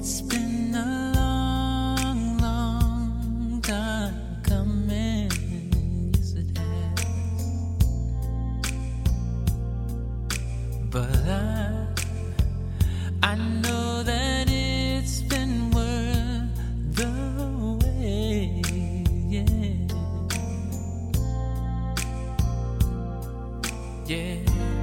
It's been a long, long time coming. Yes, it has. But I know that it's been worth the wait. Yeah. Yeah.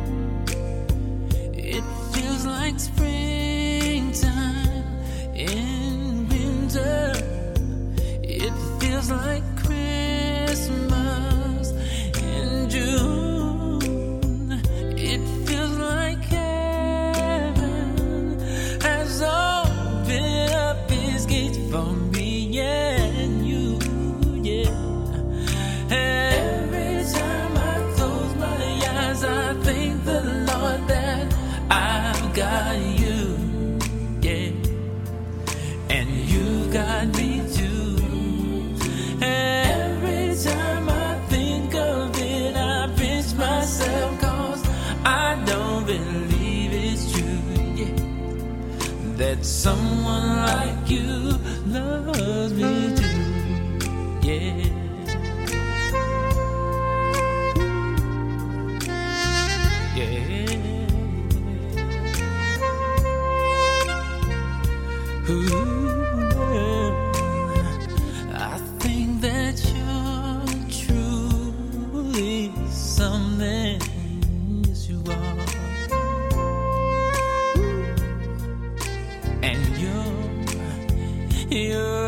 It feels like springtime in winter. It feels like Christmas in June. It feels like heaven has opened up its gates for me and you. Yeah. Every time I close my eyes, I thank the Lord that I've got you, yeah, and you got me too. Every time I think of it, I pinch myself, 'cause I don't believe it's true, yeah, that someone like you loves me too, yeah. Ooh, I think that you're truly something. Yes, you are. And you're